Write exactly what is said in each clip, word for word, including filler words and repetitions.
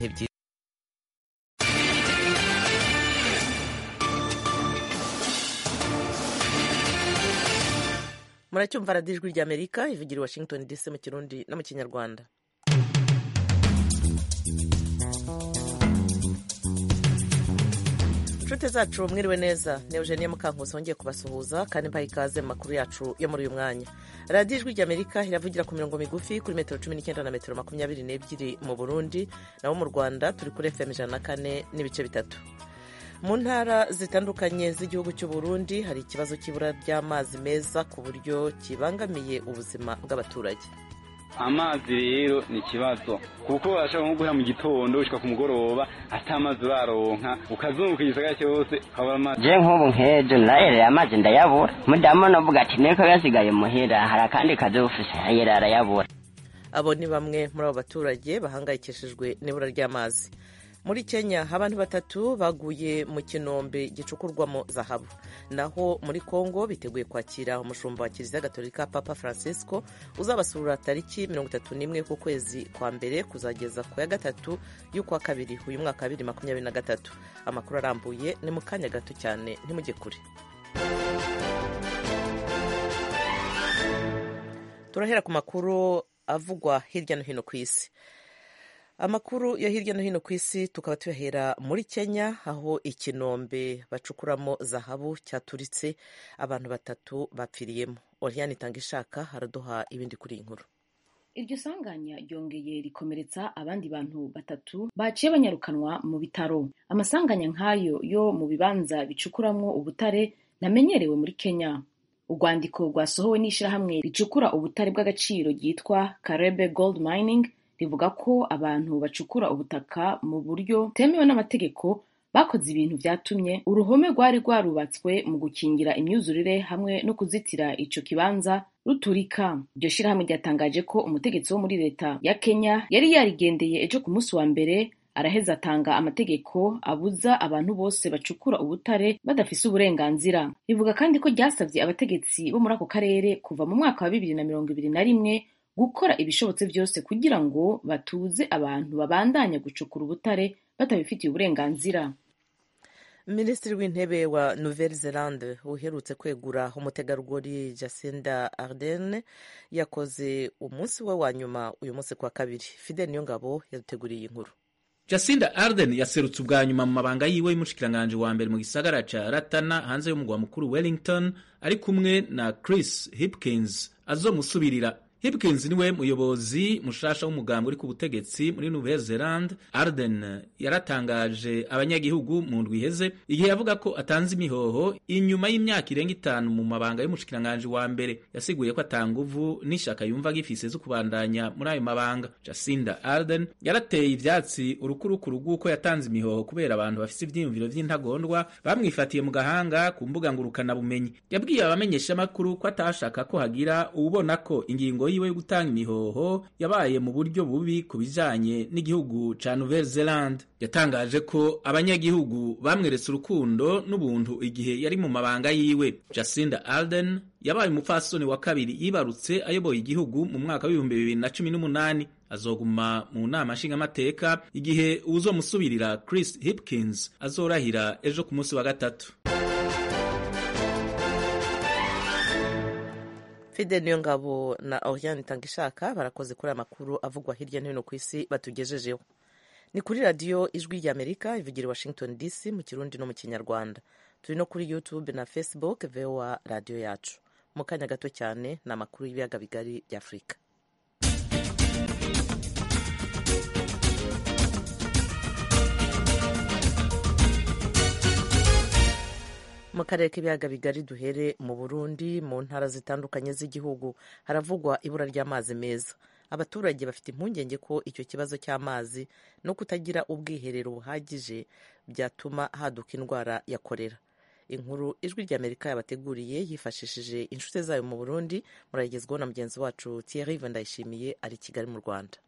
muracyumva radiyo ijwi ry'Amerika ivugira i Washington D C mu Kirundi no mu Kinyarwanda. inshuti zacu mwiriwe neza, ni Eugenie Mukankusi wongeye kubasuhuza kandi mbaha ikaze mu makuru yacu yo muri uyu mwanya. radiyo ijwi ry'Amerika iravugira ku mirongo migufi kuri metero cumi n'icyenda na metero makumyabiri n'ebyiri mu Burundi, naho mu Rwanda turi kuri F M ijana na kane n'ibice bitatu. mu ntara zitandukanye z'igihugu cy'u Burundi hari ikibazo cy'ibura ry'amazi meza ku buryo kibangamiye ubuzima bw'abaturage. Amazi rero ni ikibazo kuko urashobora nko guhera mu gitondo ushika ku mugoroba ata amazi uraronka, ukazunguka igisagara cyose ukabura amazi. Je nk'ubu nkejo narereye amazi ndayabura, mudamu novuga ati niko yasigaye muhira hari akandi kazi ufise ayera arayabura. Abo ni bamwe muri abo baturage bahangayikishijwe n'ibura ry'amazi. Muri Kenya abantu batatu baguye mu kinombe gicukurwamo zahabu. Naho muri Kongo biteguye kwakira umushumba wa Kiliziya Gatolika Papa Francisco uzabasura tariki mirongo itatu n'imwe ku kwezi kwa mbere kuzageza ku ya gatatu y'ukwa kabiri uyu mwaka wa bibiri makumyabiri na gatatu. Amakuru arambuye ni mu kanya gato cyane, ntimujye kure. Turahera ku makuru avugwa hirya no hino ku isi. Amakuru yo hirya no hino ku isi tukaba tuyahera muri Kenya, aho ikinombe bacukuramo zahabu cyaturitse abantu batatu bapfiriyemo. Oriane Itangishaka haraduha ibindi kuri iyi nkuru. Iryo sanganya ryongeye rikomeretsa abandi bantu batatu baciye banyarukanwa mu bitaro. Amasanganya nk'ayo yo mu bibanza bicukuramwo ubutare namenyerewe muri Kenya. Urwandiko rwasohowe n'ishirahamwe ricukura ubutare bw'agaciro ryitwa Karebe Gold Mining rivuga ko abantu bacukura ubutaka mu buryo temewe n'amategeko bakoze ibintu vyatumye uruhome rwari rwarubatswe mu gukingira imyuzurire hamwe no kuzitira ico kibanza ruturika. Iryo shirahamwe ryatangaje ko umutegetsi wo muri leta ya Kenya yari yarigendeye ejo ku munsi wa mbere, araheza atanga amategeko abuza abantu bose bacukura ubutare badafise uburenganzira. Rivuga kandi ko ryasavye abategetsi bo muri ako karere kuva mu mwaka wa bibiri na mirongo ibiri na rimwe gukora ibishobotse byose kugira ngo batuze abantu babandanya gucukura ubutare batabifitiye uburenganzira. Minisitiri w'intebe wa Nouvelle-Zélande uherutse kwegura umutegarugori Jacinda Ardern yakoze umunsi we wa nyuma uyu munsi kwa kabiri. Fidel Niyongabo yaduteguriye inkuru. Jacinda Ardern yaserutse ubwa nyuma mu mabanga yiwe y'umushikiranganje wa mbere mu gisagara ca Ratana hanze y'umugwa mukuru Wellington, ari kumwe na Chris Hipkins azomusubirira. Hipkins niwe muyobozi mushasha w'umugambi uri ku butegetsi muri Nouvelle-Zélande. Ardern yaratangaje abanyagihugu mu ndwi iheze igihe yavuga ko atanze imihoho inyuma y'imyaka irenga itanu mu mabanga y'umushikiranganje wa mbere. Yasiguye ko atanguvu n'ishaka yumva gifise zo kubandanya muri ayo mabanga. Jacinda Ardern yarateye ivyatsi urukurukuru rw'uko yatanze imihoho kubera abantu bafise ivyiyumviro vy'intagondwa bamwifatiye mu gahanga ku mbuga ngurukana bumenyi. Yabwiye abamenyesha makuru ko atashaka ko hagira ubona ko ingingo yiwe yo gutanga imihoho yabaye mu buryo bubi ku bijanye n'igihugu ca Nouvelle-Zélande. Yatangaje ko abanyagihugu bamweretse urukundo n'ubuntu igihe yari mu mabanga yiwe. Jacinda Ardern yabaye umupfasoni wa kabiri yibarutse ayoboye igihugu mu mwaka w'ibihumbi bibiri na cumi n'umunani. Azoguma mu nama nshingamateka igihe uzomusubirira Chris Hipkins azorahira ejo ku munsi wa gatatu. Fidel Niyongabo na Oriane Itangishaka barakoze kuri amakuru avugwa hirya no hino ku isi batugejejeho. Ni kuri radiyo ijwi ry'Amerika ivugira i Washington D C mu Kirundi no mu Kinyarwanda. Turi no kuri YouTube na Facebook V O A radiyo yacu. Mu kanya gato cyane ni amakuru y'ibiyaga bigari bya Afurika. Mu karere k'ibiyaga bigari duhere mu Burundi, mu ntara zitandukanye z'igihugu haravugwa ibura ry'amazi meza. Abaturage bafite impungenge ko icyo kibazo cy'amazi no kutagira ubwiherero buhagije byatuma haduka indwara ya kolera. Inkuru ijwi ry'Amerika yabateguriye yifashishije inshuti zayo mu Burundi, murayigezwaho na mugenzi wacu Thierry Vandayishimiye ari Kigali mu Rwanda.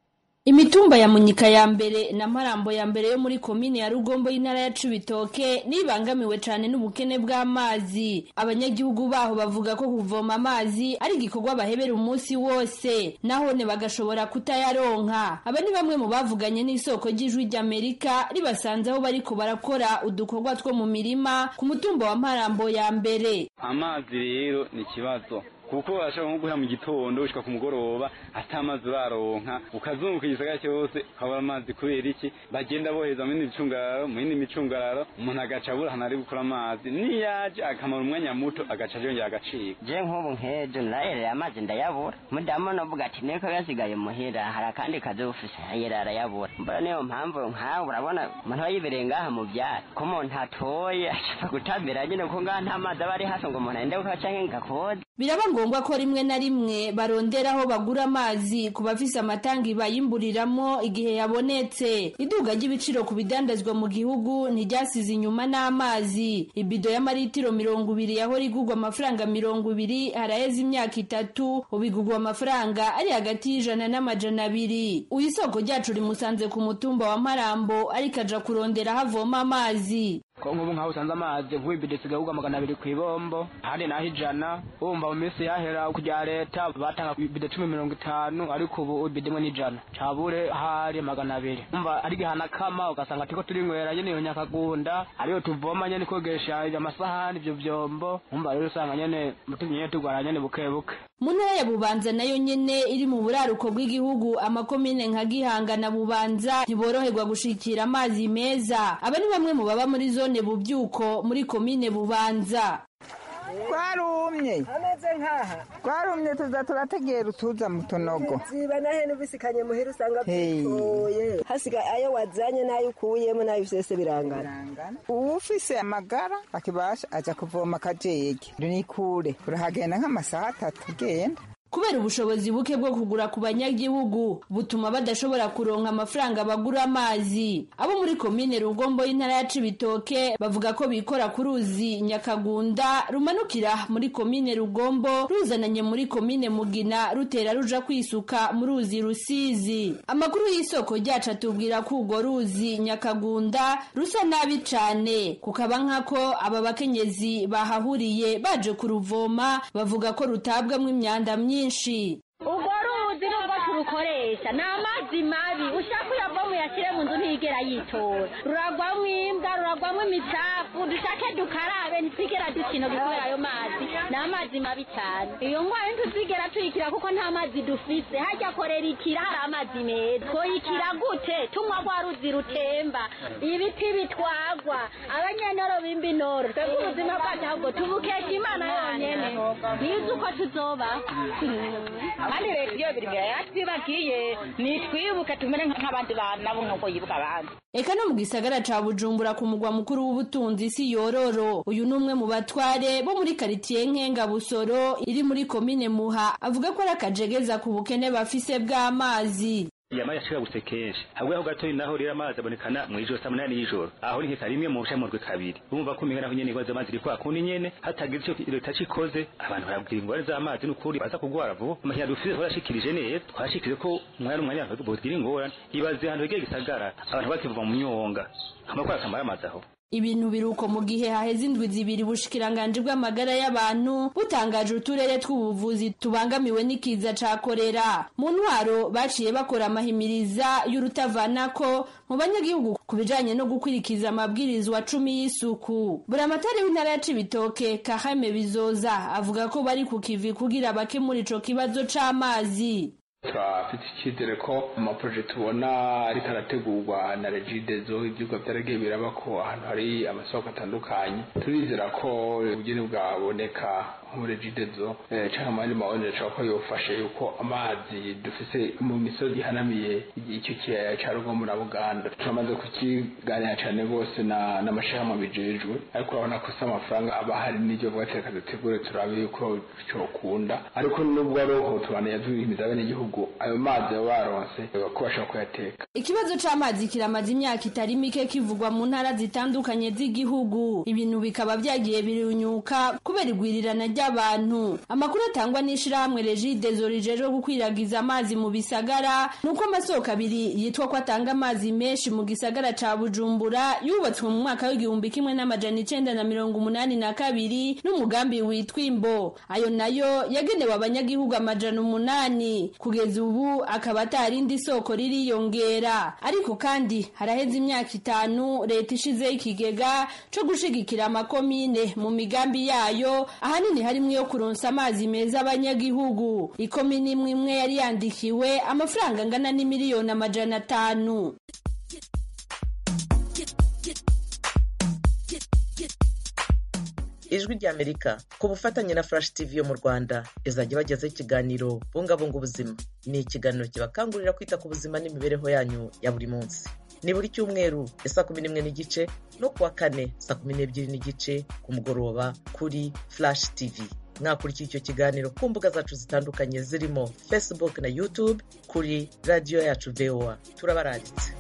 Imitumba ya Munyika ya mbere na Marambo ya mbere yo muri komine ya Rugombo y'intara ya Cibitoke nibangamiwe cane n'ubukene bw'amazi. Abanyagihugu baho bavuga ko kuvoma amazi ari igikorwa bahebera umunsi wose, nahone bagashobora kutayaronka. Aba ni bamwe mu bavuganye n'isoko ry'ijwi ry'Amerika ribasanze aho bariko barakora udukorwa two mu mirima ku mutumba wa Marambo ya mbere. Amazi rero ni kibazo kuko ashaka nko guhera mu gitondo ushika ku mugoroba atamazi baronka ukazunguka igisagara cyose kabara amazi kubera iki bagenda boheza mu micungararo mu yindi micungararo umuntu agacabura hanari gukora amazi niyaje akamara umwanya muto agaca yongera agacika. Je nk'ubu nkejo narayerera amazi ndayabura mudamu novuga ati niko yasigaye muhira hari kandi kaze ufise ayera arayabura mbona niyo mpamvu nkawe urabona umuntu ayibereye ngaha mu byari ko umuntu atoye ashaka gutambira nyine ko ngaha nta mazi abari hafi ngo umuntu ende ukaca nk'ingakode. Biraba ngombwa ko rimwe na rimwe baronderaho bagura amazi ku bafise amatangi bayimburiramo igihe yabonetse. Iduga ry'ibiciro ku bidandazwa mu gihugu ntiryasize inyuma n'amazi. Ibido y'amaritiro mirongo ibiri yahora igurwa amafaranga mirongo ibiri haraheze imyaka itatu ubigurwa amafaranga ari hagati y'ijana n'amajana abiri. Uyisoko ryacu rimusanze ku mutumba wa Marambo ariko aja kurondera havoma amazi. Ko nk'ubu nkaho usanze amazi nk'ibide sigahugwa magana abiri ku ibombo handi naho ijana umva mu minsi yahera kujya leta batanga ibide cumi mirongo itanu ariko ubu ibide imwe n'ijana cabure hari magana abiri umva ari gihana kama ugasanga tiko turinywera nyene iyo nyakagunda ariyo tuvoma nyene kogesha amasahani ivyo vyombo umva rero usanga nyene mutinye tugwara nyene buke buke. Mu ntara ya Bubanza nayo nyene iri mu buraruko bw'igihugu amakomine nka Gihanga na Bubanza ntiboroherwa gushikira amazi meza. Aba ni bamwe mu baba muri zone Bubyuko muri komine Bubanza. Twarumye ameze nkaha twarumye tuza turategera utuza mu tunogo ziba nahe nubisikanye muhira usanga bitoye hasiga ayo wazanye nayo ukuyemo nayo usese birangana ufise amagara akibasha aja kuvoma kajege runikure urahagenda nk'amasaha atatu genda. Kubera ubushobozi buke bwo kugura ku banyagihugu butuma badashobora kuronka amafaranga bagura amazi. Abo muri komine Rugombo y'intara ya Cibitoke bavuga ko bikora ku ruzi Nyakagunda rumanukira muri komine Rugombo ruzananye muri komine Mugina rutera ruja kwisuka mu ruzi Rusizi. Amakuru y'isoko ryacu atubwira ko urwo ruzi Nyakagunda rusa nabi cane kukaba nkako aba bakenyezi bahahuriye baje kuruvoma bavuga ko rutabwamwe imyanda myinshi. Urwo ruzi nubwo turukoresha ni amazi mabi ushaka uyavamo uyashyire mu nzu ntigera yitora ruragwamo imbwa ruragwamo imicafu dushake dukarabe ntitwigera dukina kubera ayo mazi ni amazi mabi cyane. Iyo ngwara ntituzigera tuyikira kuko nta mazi dufise hajya korera ikira hari amazi meza twoyikira gute tunywa rwa ruzi rutemba ibiti bitwagwa abanyenoro b'imbinoro twebwe ubuzima bwacu ahubwo tubukesha Imana yonyene nizi uko tuzoba kandi leta iyo biri mbere yatwibagiye nitwibuke tumere nk'abandi bana nabo nk'uko yibuka abandi. Eka no mu gisagara ca Bujumbura ku mugwa mukuru w'ubutunzi si yororo uyu numwe mu batware bo muri quartier Nkenga Busoro iri muri komine Muha avuga ko arakajegeza ku bukene bafise bw'amazi. Yama yashika gusekesha habwe aho gato naho rira amazi abonekana mu ijoro saa munani y'ijoro aho ni nkeka rimwe mu bushamurwe kabiri bumva ko mingana nyene ibaza amazi rikwa kundi nyene hatagira ico leta cikoze abantu barabwira ingwara z'amazi n'ukuri baza kugwara vuba amahya dufise horashikirije neza twashikire ko umwanya n'umwanya botgira ingorane ibaze hano hegeye gisagara abantu bakivuga mu myonga amakora akamara amazi aho. Ibintu biruko mu gihe haheze indwi zibiri bushikiranganje bw'amagara y'abantu butangaje uturere tw'ubuvuzi tubangamiwe n'ikiza ca korera. Mu ntwaro baciye bakora amahimiriza y'urutavanako mu banyagihugu kubijanye no gukwirikiza amabwirizwa cumi y'isuku. Buramatari w'intara ya Cibitoke Kahame Bizoza avuga ko bari ku kivi kugira bakemura ico kibazo c'amazi. Turafite icyizere ko amaproje tubona ariko arategurwa na Regidezo ibyuka byaragiye biraba ko ahantu hari amasoko atandukanye turizera ko ubugene bwaboneka muri Regidezo cyangwa amandi mabonera cyako yofashe yuko amazi dufise mu misozi hanamiye icyo kiyaya cya Rugombo na Buganda turamaze kukiganira cyane gose na n'amashirahamwe bijejwe ariko urabona ko se amafaranga aba hari n'ibyo bwatereka dutegure turabe yuko cyo kunda ariko nubwo aroho tubana yazuhimiza bene igihugu ayo mazi baronse bakubasha kuyateka. Ikibazo c'amazi kiramaze imyaka itari mike kivugwa mu ntara zitandukanye z'igihugu ibintu bikaba byagiye birunyuka kubera igwirirana ry'abantu. Amakuru atangwa n'ishirahamwe Regidezo rijejwe gukwiragiza amazi mu bisagara nuko amasoko abiri yitwa ko atanga amazi menshi mu gisagara ca Bujumbura yubatswe mu mwaka w'igihumbi kimwe n'amajana icenda na mirongo umunani na kabiri n'umugambi witwa Imbo. Ayo nayo yagenewe abanyagihugu amajana umunani. Kugeza ubu akaba atarindi soko ririyongera. Ariko kandi haraheze imyaka itanu leta ishizeho ikigega co gushigikira amakomine mu migambi yayo, ahanini harimwo yo kuronsa amazi meza abanyagihugu. Ikomine imwe imwe yari yandikiwe amafaranga angana n'imiliyoni amajana atanu. Ijwi ry'Amerika ku bufatanye na Flash T V yo mu Rwanda izajya bagezaho ikiganiro bungabunga ubuzima. Ni ikiganiro kibakangurira kwita ku buzima n'imibereho yanyu ya buri munsi. Ni buri cyumweru saa kumi n'imwe n'igice no kuwa kane saa kumi n'ebyiri n'igice ku mugoroba kuri Flash T V. Mwakurikira icyo kiganiro ku mbuga zacu zitandukanye zirimo Facebook na YouTube kuri radio yacu V O A. Turabaranditse.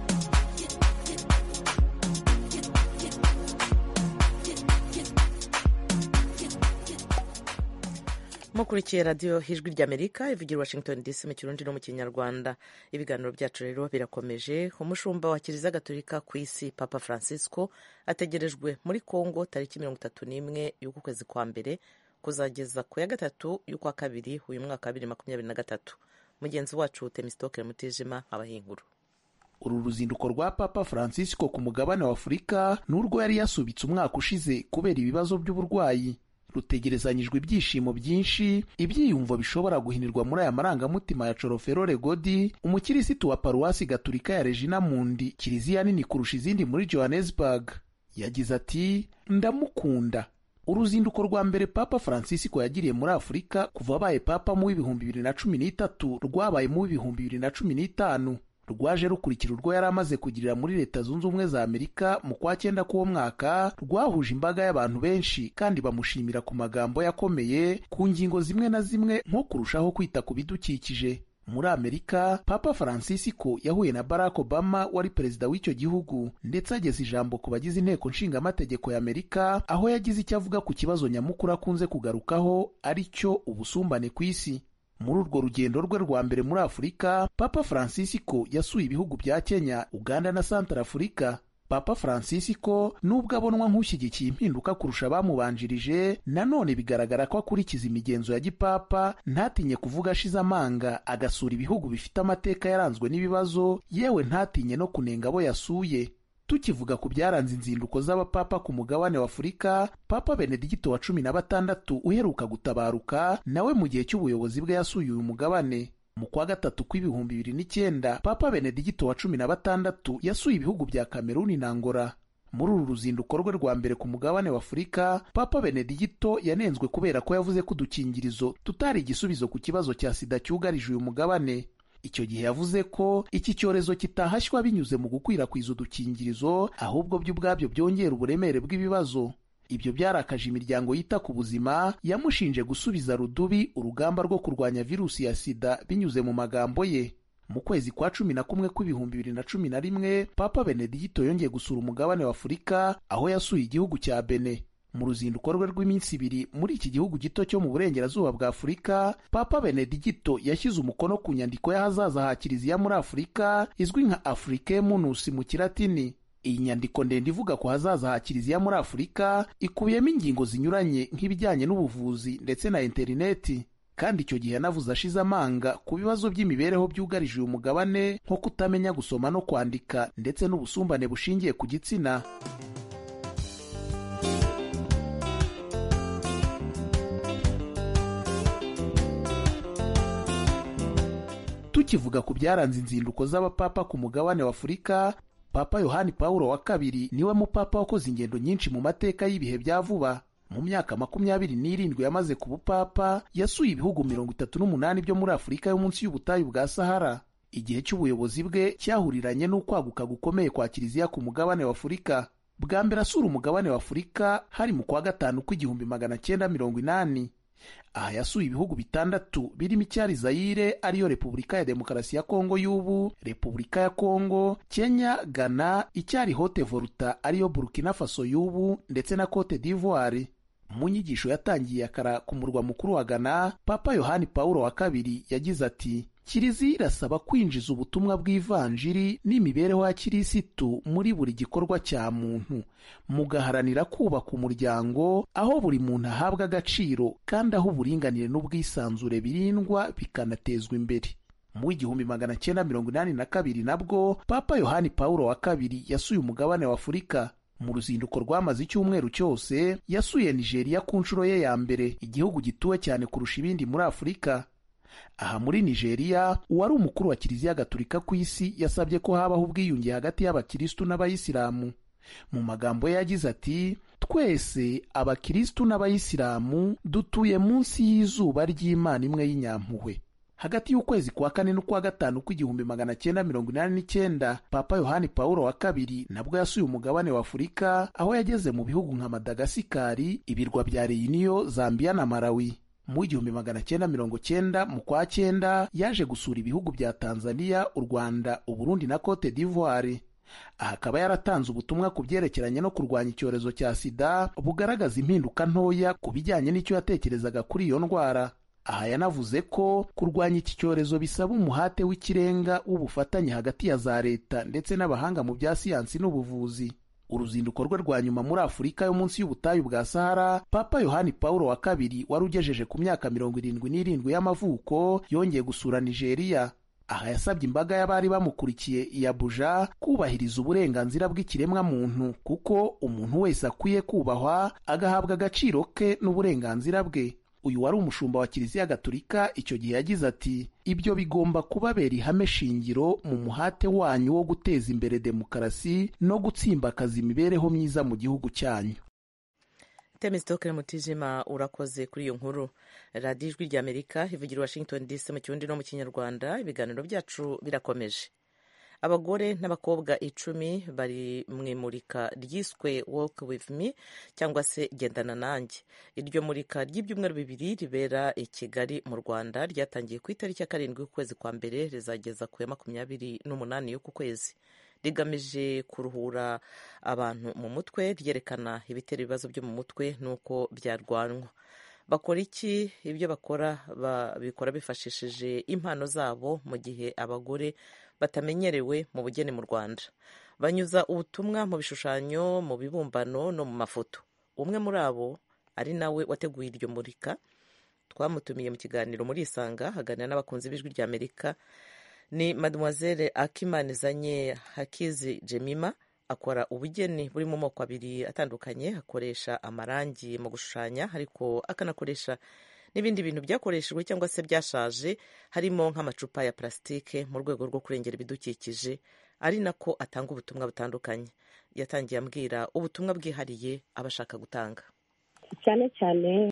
Mukurikiye radio Ijwi ry'Amerika ivugira Washington D C mu Kirundi no mu Kinyarwanda. Ibiganiro byacu rero birakomeje. Umushumba wa Kiliziya Gatolika ku isi Papa Francisco ategerejwe muri Kongo tariki mirongo itatu n'imwe y'uku kwezi kwa mbere kuzageza ku ya gatatu y'ukwa kabiri uyu mwaka wa bibiri na makumyabiri na gatatu. Mugenzi wacu Temistokere Mutijima abahinguru. Uru ruzinduko rwa Papa Francisco ku mugabane wa Afurika n'urwo yari yasubitse umwaka ushize kubera ibibazo by'uburwayi. Rutegerezanyijwe ibyishimo byinshi, ibyiyumvo bishobora guhinirwa muri aya marangamutima ya Choroferore Godi, umukirisitu wa Paruwasi Gatolika ya Regina Mundi, kiliziya nini kurusha izindi muri Johannesburg. Yagize ati, ndamukunda. Uruzinduko rwa mbere Papa Francisco yagiriye muri Afurika kuva abaye Papa mu w'ibihumbi bibiri na cumi n'itatu rwabaye mu w'ibihumbi bibiri na cumi n'itanu. Rwaje rukurikira urwo yari amaze kugirira muri Leta Zunze Ubumwe za Amerika mu kwa cyenda k'uwo mwaka, rwahuje imbaga y'abantu benshi kandi bamushimira ku magambo yakomeye ku ngingo zimwe na zimwe nko kurushaho kwita ku bidukikije. Muri Amerika, Papa Francisco yahuye na Barack Obama wari perezida w'icyo gihugu, ndetse ageza ijambo ku bagize inteko nshingamategeko ya Amerika, aho yagize icyo avuga ku kibazo nyamukuru akunze kugarukaho ari cyo ubusumbane ku isi. Muri urwo rugendo rwe rwa mbere muri Afurika, Papa Francisco yasuye ibihugu bya Kenya, Uganda na Centrafrica. Papa Francisco nubwo abonwa nk'ushyigikiye impinduka kurusha abamubanjirije, nanone bigaragara ko akurikiza imigenzo ya gipapa, ntatinye kuvuga ashize amanga, agasura ibihugu bifite amateka yaranzwe n'ibibazo, yewe ntatinye no kunenga abo yasuye. Tukivuga ku byaranze inzinduko z'abapapa ku mugabane wa Afurika, Papa Benedikito wa cumi na batandatu uheruka gutabaruka, nawe mu gihe cy'ubuyobozi bwe yasuye uyu mugabane. Mu kwa gatatu kw'ibihumbi bibiri n'icyenda, Papa Benedikito wa cumi na batandatu yasuye ibihugu bya Kameruni na Angola. Muri uru ruzinduko rwe rwa mbere ku mugabane wa Afurika, Papa Benedikito yanenzwe kubera ko yavuze ko udukingirizo tutari igisubizo ku kibazo cya sida cyugarije uyu mugabane. Icyo gihe yavuze ko iki cyorezo kitahashywa binyuze mu gukwirakwiza udukingirizo, ahubwo byo ubwabyo byongera uburemere bw'ibibazo. Ibyo byarakaje imiryango yita ku buzima, yamushinje gusubiza rudubi urugamba rwo kurwanya virusi ya sida binyuze mu magambo ye. Mu kwezi kwa cumi na kumwe kw'ibihumbi bibiri na cumi na rimwe, Papa Benedikito yongeye gusura umugabane wa Afurika, aho yasuye igihugu cya Benin. Mu ruzinduko rwe rw'iminsi ibiri muri iki gihugu gito cyo mu burengerazuba bwa Afurika, Papa Benedikito yashyize umukono ku nyandiko y'ahazaza ha Kiliziya muri Afurika izwi nka Africae Munus mu Kilatini. Iyi nyandiko ndende ivuga ku hazaza ha Kiliziya muri Afurika ikubiyemo ingingo zinyuranye nk'ibijyanye n'ubuvuzi ndetse na interineti. Kandi icyo gihe yanavuze ashize amanga ku bibazo by'imibereho byugarije uyu mugabane nko kutamenya gusoma no kwandika ndetse n'ubusumbane bushingiye ku gitsina. Tukivuga ku byaranze inzinduko z'abapapa ku mugabane wa Afurika, Papa Yohani Paulo wa kabiri niwe mupapa wakoze ingendo nyinshi mu mateka y'ibihe bya vuba. Mu myaka makumyabiri n'irindwi yamaze ku bupapa, yasuye ibihugu mirongo itatu n'umunani byo muri Afurika yo munsi y'ubutayu bwa Sahara. Igihe cy'ubuyobozi bwe cyahuriranye n'ukwaguka gukomeye kwa Kiliziya ku mugabane wa Afurika. Bwa mbere asura umugabane wa Afurika hari mu kwa gatanu kw'igihumbi magana cyenda mirongo inani. Aha yasuye ibihugu bitandatu birimo icyari Zaire ariyo Repubulika ya Demokarasi ya Kongo y'ubu, Repubulika ya Kongo, Kenya, Ghana, icyari Haute Volta ariyo Burkina Faso y'ubu ndetse na Cote d'Ivoire. mu nyigisho yatangiye akara ku murwa mukuru wa Ghana, Papa Yohani Paulo wa kabiri yagize ati: Kiliziya irasaba kwinjiza ubutumwa bw'ivanjiri n'imibereho ya kirisitu muri buri gikorwa cya muntu, mugaharanira kubaka umuryango aho buri muntu ahabwa agaciro kandi aho uburinganire n'ubwisanzure birindwa bikanatezwa imbere. Mu igihumbi magana cyenda mirongo inani na kabiri nabwo Papa Yohani Paulo wa kabiri yasuye umugabane wa Afurika. Mu ruzinduko rwamaze icyumweru cyose yasuye Nigeria ku nshuro ye ya mbere, igihugu gituwe cyane kurusha ibindi muri Afurika. Aha muri Nigeria, uwari umukuru wa Kiliziya Gatolika ku isi yasabye ko habaho ubwiyunge hagati y'abakirisitu n'abayisilamu. Mu magambo ye yagize ati: twese abakirisitu n'abayisilamu dutuye munsi y'izuba ry'Imana imwe y'inyampuhwe. Hagati y'ukwezi kwa kane n'ukwa gatanu kw'igihumbi magana cyenda mirongo inani n'icyenda, Papa Yohani Paulo wa kabiri nabwo yasuye umugabane wa Afurika, aho yageze mu bihugu nka Madagasikari, ibirwa bya Reunion, Zambia na Malawi. Mu igihumbi magana cyenda mirongo cyenda mu kwa cyenda yaje gusura ibihugu bya Tanzania, u Rwanda, u Burundi na Cote d'Ivoire. Aha akaba yaratanze ubutumwa ku byerekeranye no kurwanya icyorezo cya sida bugaragaza impinduka ntoya ku bijyanye n'icyo yatekerezaga kuri iyo ndwara. Aha yanavuze ko kurwanya iki cyorezo bisaba umuhate w'ikirenga w'ubufatanye hagati ya za leta ndetse n'abahanga mu bya siyansi n'ubuvuzi. Uruzinduko rwe rwa nyuma muri Afurika yo munsi y'ubutayu bwa Sahara, Papa Yohani Paulo wa kabiri wari ugejeje ku myaka mirongo irindwi n'irindwi y'amavuko yongeye gusura Nigeria. Aha yasabye imbaga y'abari bamukurikiye i Abuja kubahiriza uburenganzira bw'ikiremwa muntu, kuko umuntu wese akwiye kubahwa agahabwa agaciro ke n'uburenganzira bwe. Uyu wari umushumba wa Kiliziya Gatolika icyo gihe yagize ati: ibyo bigomba kubabera ihame shingiro mu muhate wanyu wo guteza imbere demokarasi no gutsimbakaza imibereho myiza mu gihugu cyanyu. Temistokere Mutijima, urakoze kuri iyo nkuru. Radio Ijwi ry'Amerika ivugira Washington D C mu Kirundi no mu Kinyarwanda. Ibiganiro byacu birakomeje. Abagore n'abakobwa icumi bari mu imurika ryiswe Walk with me cyangwa se gendana nanjye. Iryo murika ry'ibyumweru bibiri ribera i Kigali mu Rwanda ryatangiye ku itariki ya karindwi y'ukwezi kwa mbere rizageza ku ya makumyabiri n'umunani y'uku kwezi. Rigamije kuruhura abantu mu mutwe, ryerekana ibitera ibibazo byo mu mutwe n'uko byarwanwa. Bakora iki? Ibyo bakora babikora bifashishije impano zabo, mu gihe abagore batamenyerewe mu bugeni mu Rwanda. Banyuza ubutumwa mu bishushanyo, mu bibumbano no mu mafoto. Umwe muri abo ari nawe wateguye iryo murika, twamutumiye mu kiganiro muri Isanga haganira n'abakunzi b'Ijwi ry'Amerika. Ni Mademoiselle Akimanizanye Hakizi Jemima. Akora ubugeni buri mu moko abiri atandukanye, akoresha amarangi mu gushushanya ariko akanakoresha n'ibindi bintu byakoreshejwe cyangwa se byashaje, harimo nk'amacupa ya plastike mu rwego rwo kurengera ibidukikije, ari nako atanga ubutumwa butandukanye. Yatangiye ambwira ubutumwa bwihariye abashaka gutanga. Cyane cyane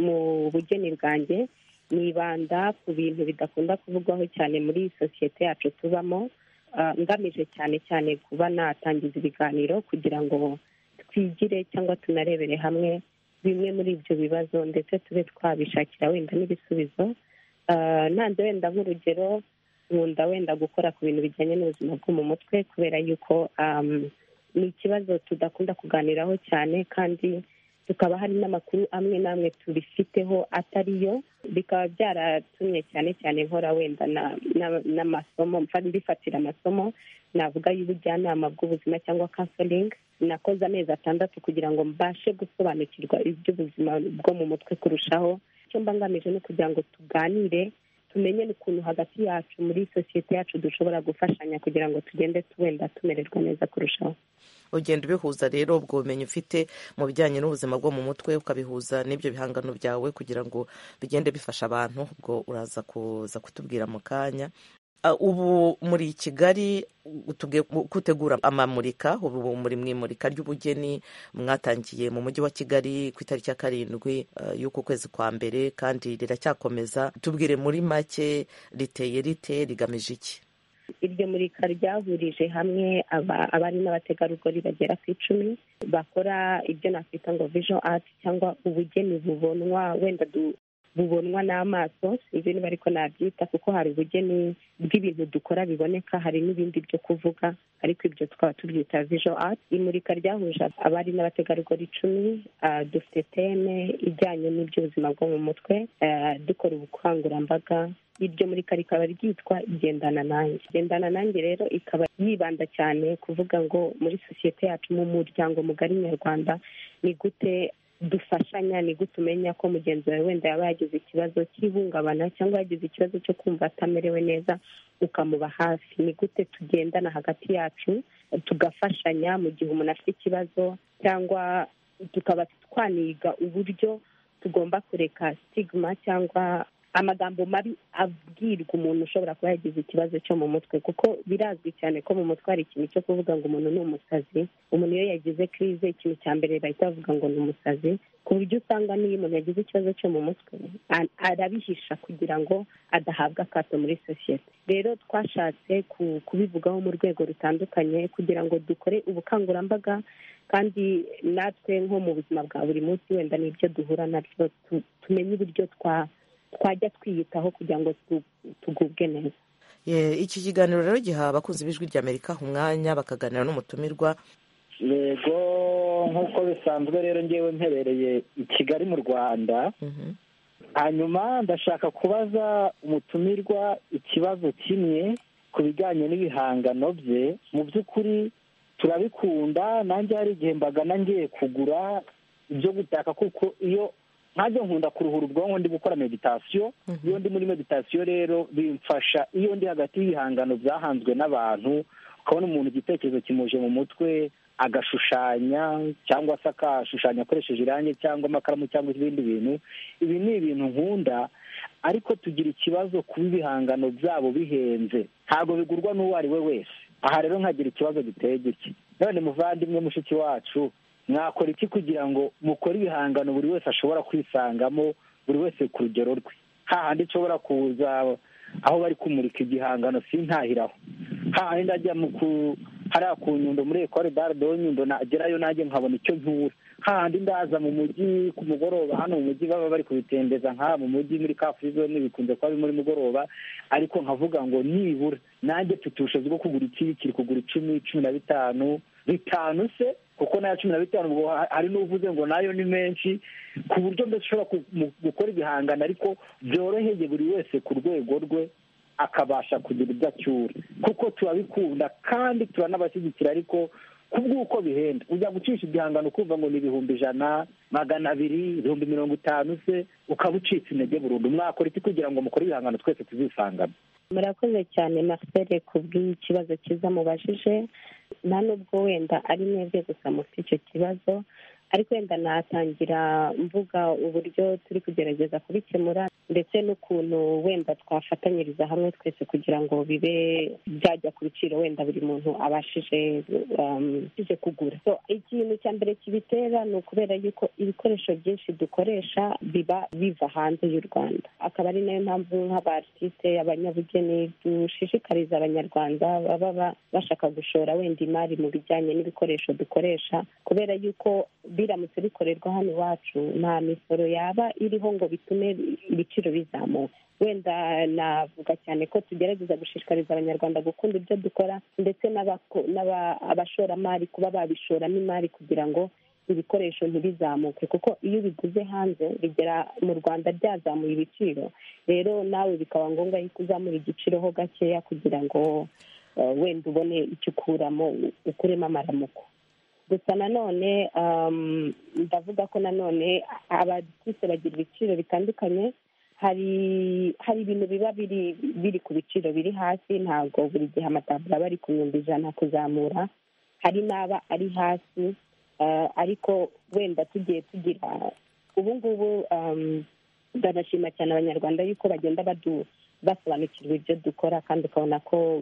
mu bugeni bwanjye nibanda ku bintu bidakunda kuvugwaho cyane muri sosiyete yacu tubamo, ngamije cyane cyane kuba natangiza ibiganiro kugira ngo twigire cyangwa tunarebere hamwe bimwe muri ibyo bibazo ndetse tube twabishakira wenda n'ibisubizo. Nanze wenda nk'urugero, nkunda wenda gukora ku bintu bijyanye n'ubuzima bwo mu mutwe, kubera yuko ni ikibazo tudakunda kuganiraho cyane, kandi tukaba hari n'amakuru amwe n'amwe tubifiteho atariyo, bikaba byaratumye cyane cyane nkora wenda n'amasomo, mbifatira amasomo navuga y'ubujyanama bw'ubuzima cyangwa counseling. Nakoze amezi atandatu kugira ngo mbashe gusobanukirwa iby'ubuzima bwo mu mutwe kurushaho. Icyo mba ngamije ni kugira ngo tuganire, tumenye n'ukuntu hagati yacu muri sosiyete yacu dushobora gufashanya kugira ngo tugende wenda tumererwa neza kurushaho. Ugenda ubihuza rero ubwo bumenyi ufite mu bijyanye n'ubuzima bwo mu mutwe, ukabihuza n'ibyo bihangano byawe kugira ngo bigende bifasha abantu. Ubwo uraza kuza kutubwira mu kanya. Ubu muri Kigali gutegura amamurika, ubu muri mwimurika ry'ubugeni mwatangiye mu mujyi wa Kigali ku itariki ya karindwi y'uku kwezi kwa mbere, kandi riracyakomeza. Tubwire muri make, riteye rite, rigamije iki? Iryo murika ryahurije hamwe abari n'abategarugori bagera ku icumi bakora ibyo nakwita ngo visual art cyangwa ubugeni bubonwa wenda bubonwa n'amaso, sinzi niba ariko nabyita, kuko hari ubugeni bw'ibintu dukora biboneka, hari n'ibindi byo kuvuga, ariko ibyo tukaba tubyita visual art. Imurika ryahuje abari n'abategarugori icumi, dufite teme ijyanye n'iby'ubuzima bwo mu mutwe, dukora ubukangurambaga. Iryo murika rikaba ryitwa Gendana Nanjye. Gendana Nanjye rero ikaba yibanda cyane kuvuga ngo muri sosiyete yacu, mu muryango mugari nyarwanda, ni gute dufashanya, ni gute umenya ko mugenzi wawe wenda yaba yagize ikibazo cy'ihungabana cyangwa yagize ikibazo cyo kumva atamerewe neza, ukamuba hafi. Ni gute tugendana hagati yacu tugafashanya mu gihe umuntu afite ikibazo, cyangwa tukaba twaniga uburyo tugomba kureka stigma cyangwa amagambo mabi abwirwa umuntu ushobora kuba yagize ikibazo cyo mu mutwe, kuko birazwi cyane ko mu mutwe hari ikintu cyo kuvuga ngo umuntu ni umusazi. Umuntu iyo yagize crise, ikintu cya mbere bahita bavuga ngo ni umusazi, ku buryo usanga n'iyo umuntu yagize ikibazo cyo mu mutwe arabihisha kugira ngo adahabwa akato muri sosiyete. Rero twashatse kubivugaho mu rwego rutandukanye kugira ngo dukore ubukangurambaga, kandi natwe nko mu buzima bwa buri munsi wenda n'ibyo duhura nabyo tumenye uburyo twa twajya twiyitaho kugira ngo tugubwe neza. Iki kiganiro rero giha abakunzi b'Ijwi ry'Amerika umwanya bakaganira n'umutumirwa. Yego, nk'uko bisanzwe rero ngewe mperereye i Kigali mu Rwanda. Hanyuma ndashaka kubaza umutumirwa ikibazo kimwe ku bijyanye n'ibihangano bye. Mu by'ukuri turabikunda, nanjye hari igihe mbagana ngiye kugura ibyo gutaka, kuko iyo ntajya nkunda kuruhura ubwonko ndi gukora meditasiyo. Iyo ndi muri meditasiyo rero bimfasha iyo ndi hagati y'ibihangano byahanzwe n'abantu, ukabona umuntu igitekerezo kimuje mu mutwe agashushanya, cyangwa se akashushanya akoresheje irangi cyangwa amakaramu cyangwa ibindi bintu. Ibi ni ibintu nkunda, ariko tugira ikibazo kuba ibihangano byabo bihenze, ntabwo bigurwa n'uwo ari we wese. Aha rero nkagira ikibazo giteye gitya. None muvandimwe mushiki wacu, mwakora iki kugira ngo mukore ibihangano buri wese ashobora kwisangamo, buri wese ku rugero rwe? Hahandi nshobora kuza aho bari kumurika igihangano sintahiraho, hahandi ndajya hariya ku Nyundo muri Ecole d'Art de Nyundo, nagerayo nanjye nkabona icyo ntura. Hahandi ndaza mu mujyi ku mugoroba, hano mu mujyi baba bari kubitembeza nk'aha mu mujyi muri Kafurizo n'ibikunze kuba biri muri mugoroba, ariko nkavuga ngo nibura nanjye mfite ubushobozi bwo kugura iki kiri kugura icumi, cumi na bitanu, bitanu se, kuko nayo cumi na bitanu ngo hari n'uvuze ngo nayo ni menshi, ku buryo mbese ushobora gukora ibihangano ariko byoroheye buri wese ku rwego rwe akabasha kugira ibyo acyura, kuko turabikunda kandi turanabashyigikira, ariko kubw'uko bihenda. Ujya gucisha igihangano ukumva ngo ni ibihumbi ijana, magana abiri, ibihumbi mirongo itanu se, ukaba ucitse intege burundu. Mwakora iki kugira ngo mukore ibihangano twese tuzisangamo? Murakoze cyane Marcel ku bw'ikibazo cyiza mubajije. Nta nubwo wenda ari mwebwe gusa mufite icyo kibazo, ariko wenda natangira mvuga uburyo turi kugerageza kubikemura, ndetse n'ukuntu wenda twafatanyiriza hamwe twese kugira ngo bibe byajya ku biciro wenda buri muntu abashije um, kugura. So ikintu cya mbere kibitera ni ukubera yuko ibikoresho byinshi dukoresha biba biva hanze y'u Rwanda. Akaba ari nayo mpamvu nk'abartiste, abanyabugeni, dushishikariza abanyarwanda baba bashaka gushora wenda imari mu bijyanye n'ibikoresho dukoresha, kubera yuko biramutse bikorerwa hano iwacu nta misoro yaba iriho ngo bitume ibiciro bizamuka. Wenda navuga cyane ko tugerageza gushishikariza abanyarwanda gukunda ibyo dukora, ndetse n'abashoramari kuba babishoramo imari kugira ngo ibikoresho ntibizamuke, kuko iyo biguze hanze bigera mu Rwanda byazamuye ibiciro. Rero nawe bikaba ngombwa yuko uzamura igiciro ho gakeya kugira ngo uh, wenda ubone icyo ukuramo, ukuremo amaramuko. Gusa nanone ndavuga ko nanone abartiste bagira ibiciro bitandukanye. Hari hari ibintu biba biri biri ku biciro biri hasi, ntabwo buri gihe amataburo aba ari ku bihumbi ijana kuzamura. Hari n'aba ari hasi, ariko wenda tugiye tugira ubu ngubu ndanashima cyane abanyarwanda yuko bagenda basobanukirwa ibyo dukora, kandi ukabona ko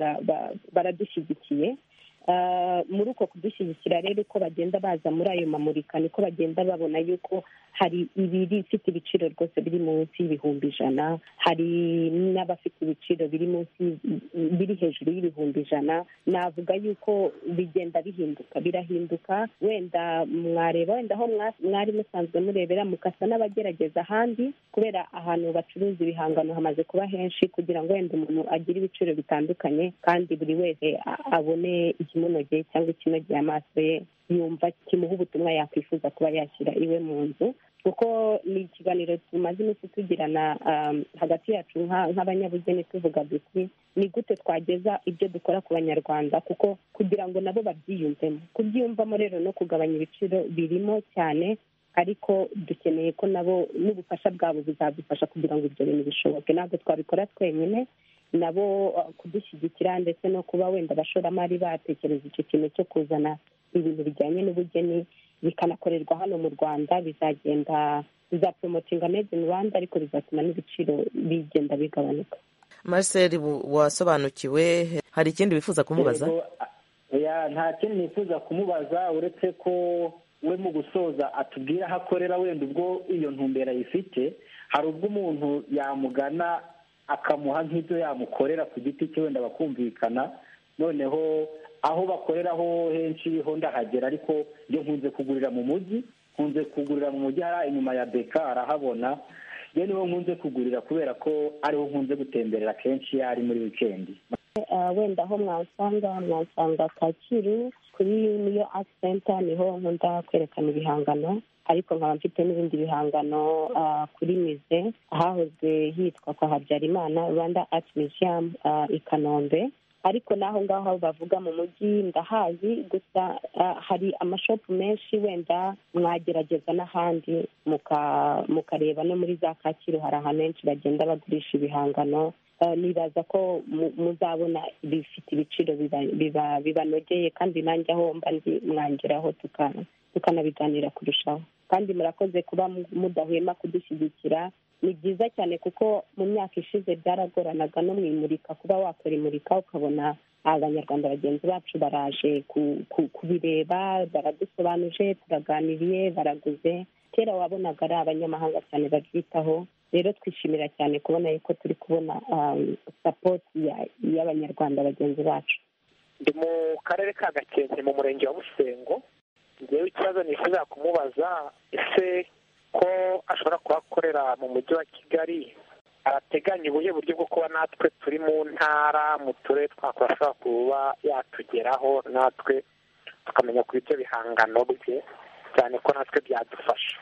baradushyigikiye. muri uko kudushyigikira rero uko bagenda baza muri ayo mamurika niko bagenda babona yuko hari ibiri ifite ibiciro rwose biri munsi y'ibihumbi ijana, hari n'abafite ibiciro biri munsi biri hejuru y'ibihumbi ijana. Navuga yuko bigenda bihinduka birahinduka, wenda mwareba wenda aho mwari musanzwe murebera mukasa n'abagerageza ahandi, kubera ahantu bacuruza ibihangano hamaze kuba henshi, kugira ngo wenda umuntu agire ibiciro bitandukanye kandi buri wese abone ikimunogeye cyangwa ikinogeye amaso ye, yumva kimuha ubutumwa yakwifuza kuba yashyira iwe mu nzu. Kuko ni ikiganiro tumaze iminsi tugirana hagati yacu nk'abanyabugeni, tuvuga duti ni gute twageza ibyo dukora ku banyarwanda, kuko kugira ngo nabo babyiyumvemo. Kubyiyumvamo rero no kugabanya ibiciro birimo cyane, ariko dukeneye ko nabo n'ubufasha bwabo bizadufasha kugira ngo ibyo bintu bishoboke. Ntabwo twabikora twenyine, nabo kudushyigikira ndetse no kuba wenda abashoramari batekereza icyo kintu cyo kuzana ibintu bijyanye n'ubugeni bikanakorerwa hano mu Rwanda, bizagenda bizapromotinga made in Rwanda, ariko bizatuma n'ibiciro bigenda bigabanuka. Marcel, wasobanukiwe? Hari ikindi wifuza kumubaza? Ya, nta kindi nifuza kumubaza uretse ko we mu gusoza atubwira aho akorera, wenda ubwo iyo ntumbera ayifite. Hari ubwo umuntu yamugana akamuha nk'ibyo yamukorera ku giti cye, wenda bakumvikana, noneho aho bakoreraho henshi ho ndahagera, ariko iyo nkunze kugurira mu mujyi, nkunze kugurira mu mujyi hari inyuma ya Beka arahabona, iyo niho nkunze kugurira kubera ko ariho nkunze gutemberera kenshi iyo ari muri wikendi. Wenda aho mwasanga mwasanga Kacyiru kuri Niyo Art Center, niho nkunda kwerekana ibihangano, ariko nkaba mfite n'ibindi bihangano kuri mize ahahozwe hitwa kwa Habyarimana Rwanda Art Museum i Kanombe. Ariko naho ngaho bavuga mu mujyi ndahazi, gusa hari amashopu menshi, wenda mwagerageza n'ahandi mukareba no muri za Kacyiru hari ahantu henshi bagenda bagurisha ibihangano. Nibaza ko muzabona bifite ibiciro bibanogeye, kandi nanjye aho mba ndi mwangeraho tukanabiganira kurushaho. Kandi murakoze kuba mudahwema kudushyigikira, ni byiza cyane kuko mu myaka ishize byaragoranaga no mu imurika, kuba wakora imurika ukabona abanyarwanda bagenzi bacu baraje kubireba, baradusobanuje, turaganiriye, baraguze. Kera wabonaga ari abanyamahanga cyane babyitaho. Rero twishimira cyane kubona yuko turi kubona sapoti y'abanyarwanda bagenzi bacu. Ndi mu karere ka Gakenke mu murenge wa Busengo. Ngewe ikibazo nifuza kumubaza, ese ko ashobora kuhakorera mu mujyi wa Kigali, arateganya ubuhe buryo bwo kuba natwe turi mu ntara mu turere twakora kuba yatugeraho natwe tukamenya kuri ibyo bihangano bye, cyane ko natwe byadufasha.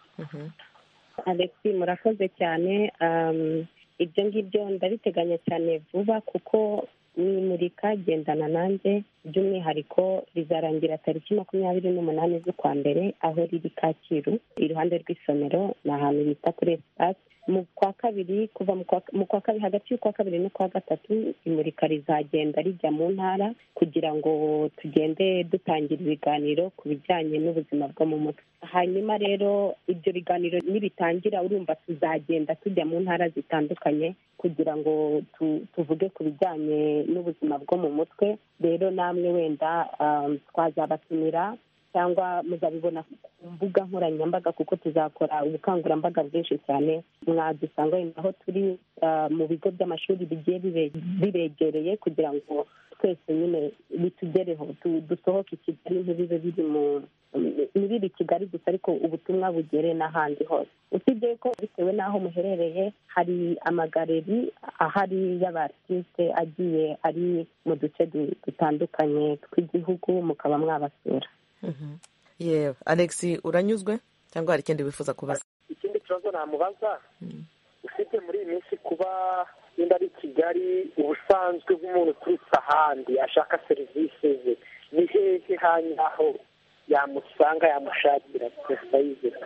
Alex, murakoze cyane. Ibyo ngibyo ndabiteganya cyane vuba, kuko n'imurika gendana nanjye, by'umwihariko rizarangira tariki makumyabiri n'umunani z'ukwa mbere, aho riri Kacyiru iruhande rw'isomero, ni ahantu bita kuri Espace. Mu kwa kabiri kuva mu kwa kabiri hagati y'ukwa kabiri n'ukwa gatatu imurika rizagenda rijya mu ntara, kugira ngo tugende dutangira ibiganiro ku bijyanye n'ubuzima bwo mu mutwe. Hanyuma rero ibyo biganiro nibitangira, urumva tuzagenda tujya mu ntara zitandukanye kugira ngo tuvuge ku bijyanye n'ubuzima bwo mu mutwe. Rero namwe wenda twazabatumira cyangwa muzabibona ku mbuga nkoranyambaga, kuko tuzakora ubukangurambaga bwinshi cyane. Mwadusanga aho turi mu bigo by'amashuri bigiye bibegereye, kugira ngo twese nyine bitugereho, dusohoke i Kigali, ntibibe biri mu ntibibe Kigali gusa, ariko ubutumwa bugere n'ahandi hose. Usibye ko bitewe n'aho muherereye hari amagareri ahari y'abartiste agiye ari mu duce dutandukanye tw'igihugu, mukaba mwabasura. Yewe Alex, uranyuzwe cyangwa hari ikindi wifuza kubaza? Ikindi kibazo namubaza, usibye muri iyi minsi kuba yenda ari Kigali, ubusanzwe nk'umuntu uturutse ahandi ashaka serivisi ze, ni hehe hanyaho yamusanga yamushakira twesayizira?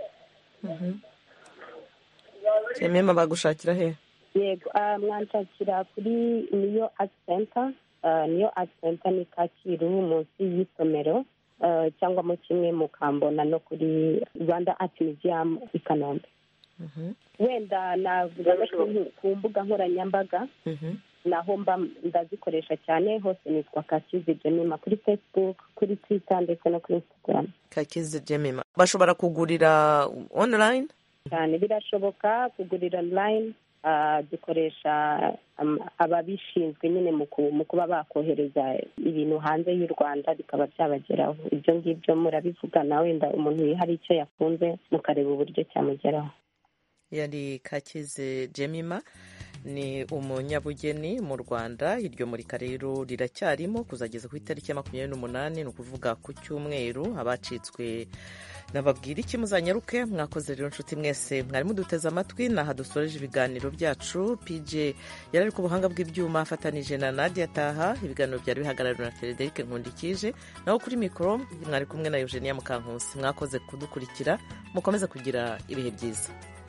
Semema bagushakira he? Yego, mwanshakira kuri Niyo Art Center. Niyo Art Center ni Kacyiru munsi y'isomero, cyangwa mu kimwe mukambona no kuri Rwanda Art Museum i Kanombe. Wenda navuga ku mbuga nkoranyambaga naho mba ndazikoresha cyane. Hose nitwa Kakizi Jemima kuri Facebook, kuri Twitter ndetse no kuri Instagram. Kakizi Jemima. Bashobora kugurira online? Cyane birashoboka kugurira online. Uh, dukoresha um, ababishinzwe nyine mu kuba bakohereza ibintu hanze y'u Rwanda bikaba byabageraho. Ibyo ngibyo murabivugana, wenda umuntu hari icyo yakunze mukareba uburyo cyamugeraho. Yari Kakizi Jemima, ni umunyabugeni mu Rwanda. Iryo murika rero riracyarimo kuzageza ku itariki ya makumyabiri n'umunani, ni ukuvuga ku cyumweru. Abacitswe nababwira iki muzanyaruke. Mwakoze rero nshuti mwese mwari muduteze amatwi. Naha dusoreje ibiganiro byacu. P J yari ari ku buhanga bw'ibyuma afatanije na Nadia Taha. Ibiganiro byari bihagarariwe na Frederic Nkundikije, naho kuri mikoro mwari kumwe na Eugenia Mukankusi. Mwakoze kudukurikira, mukomeze kugira ibihe byiza.